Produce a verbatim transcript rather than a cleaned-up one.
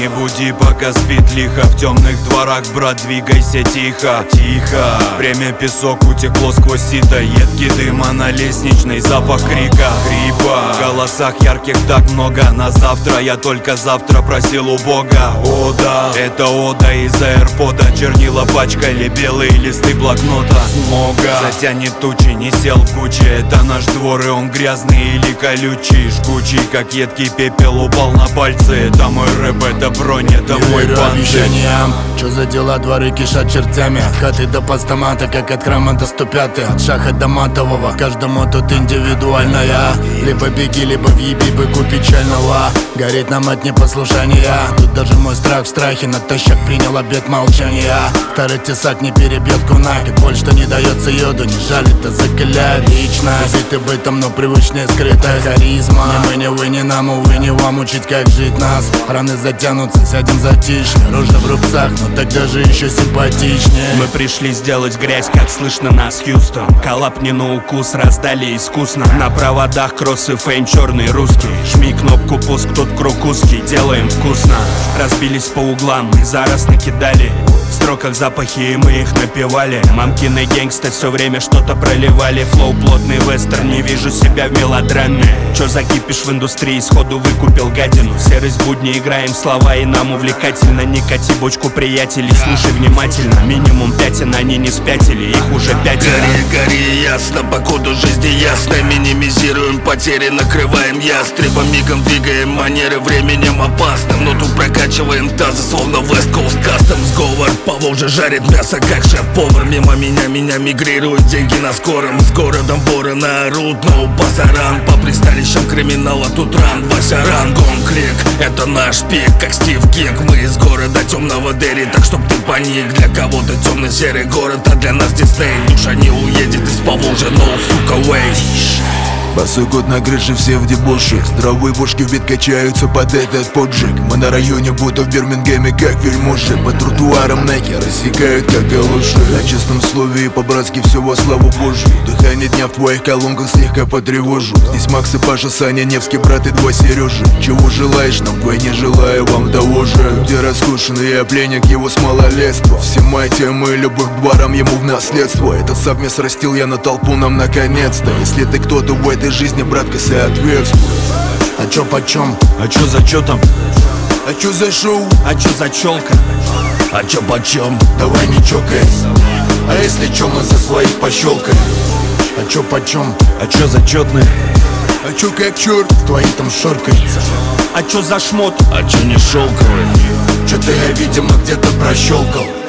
Не буди, пока спит лихо. В темных дворах, брат, двигайся тихо. Тихо. Время песок утекло сквозь сито. Едкий дыма на лестничной, запах крика. Хрипа. В голосах ярких так много. На завтра я только завтра просил у Бога. Ода, это ода из аирпода. Чернила пачкали белые листы блокнота. Смога затянет тучи, не сел в куче. Это наш двор, и он грязный или колючий. Жгучий, как едкий пепел, упал на пальцы. Это мой рэп, это бронь, это не мой верю панцирь. обещаниям, чё за дела, дворы кишат чертями. От хаты до постамата, как от храма до сто пятый. От шаха до матового, каждому тут индивидуальная. Либо беги, либо въеби быку печального. Гореть нам от непослушания. Тут даже мой страх в страхе, натощак принял обет молчания. Старый тесак не перебьет кунак, и боль, что не дается йоду, не жаль, это закаляет личность. Биты бытом, но привычная скрытая харизма. Не мы, не вы, не нам, увы, не вам учить, как жить нас. Раны затянутся, сядем затишье. Рожа в рубцах, но тогда же еще симпатичнее. Мы пришли сделать грязь, как слышно нас, Хьюстон. Коллап не на укус, раздали искусно. На проводах кроссы, фейм, черный русский. Жми кнопку пуск, тут круг узкий, делаем вкусно. Разбились по углам, мы зараз накидали. В строках запахи, и мы их напевали. Мамкины гэнгста все время что-то проливали. Флоу плотный вестерн, не вижу себя в мелодраме. Чё за кипиш в индустрии, сходу выкупил гадину. Серость будни, играем слова, и нам увлекательно. Не кати бочку приятелей, слушай внимательно. Минимум пятен, они не спятили, их уже пятеро. Гори, гори, ясно, по коду жизни ясно. Минимизируем потери, накрываем ястребом. Мигом двигаем манеры, временем опасным. Но тут прокачиваем тазы, словно West Coast Custom. Сговор, Поволжье жарит мясо, как шеф-повар. Мимо меня, меня мигрируют деньги на скором. С городом вороны орут, но базаран. По пристанищам криминала тут ран. Вася Рангон Крик, это наш пик, как Стив Кинг. Мы из города темного Дерри, так чтоб ты паник. Для кого-то темно-серый город, а для нас Дисней. Душа не уедет из Поволжья, но, сука, вей. Босой год на крыше, все в дебоше. Здравые бошки в бит качаются под этот поджиг. Мы на районе, будто в Бирмингеме, как вельможи. По тротуарам Найки рассекают, как галоши. На честном слове и по-братски все во славу Божью. Дыхание дня в твоих колонках слегка потревожу. Здесь Макс и Паша, Саня, Невский, брат и два Сережи. Чего желаешь нам, вдвойне желаю вам того же. Где раскушенный, я пленник его с малолетства. Все мои темы, любовь к дворам ему в наследство. Этот совмест растил я на толпу нам наконец-то. Если ты кто-то в этой жизни, братка, соответствует. А чё почем? А чё за чё там? А чё за шоу? А чё за челка? А чё почем? Давай не чокайся. А если чё, мы за своих пощелкаем. А чё почем? А чё зачетный? А чё как черт? Твои там шоркается. А чё за шмот? А чё не шелковый? Чё-то я, видимо, где-то прощелкал.